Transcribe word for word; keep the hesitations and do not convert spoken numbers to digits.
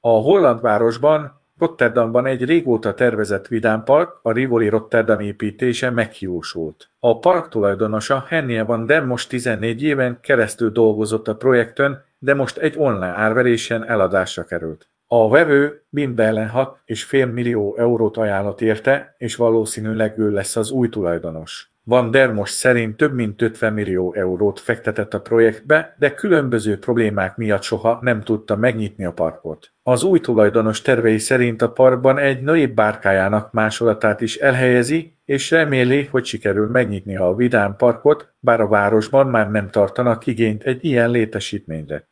A holland városban, Rotterdamban egy régóta tervezett vidámpark, a Rivoli Rotterdam építése meghiúsult. A park tulajdonosa Hennie van der most tizennégy éven keresztül dolgozott a projektön, de most egy online árverésen eladásra került. A vevő Bindelen hat és fél millió eurót ajánlott érte, és valószínűleg ő lesz az új tulajdonos. Van der most szerint több mint ötven millió eurót fektetett a projektbe, de különböző problémák miatt soha nem tudta megnyitni a parkot. Az új tulajdonos tervei szerint a parkban egy nagyobb bárkájának másolatát is elhelyezi, és reméli, hogy sikerül megnyitni a vidám parkot, bár a városban már nem tartanak igényt egy ilyen létesítményre.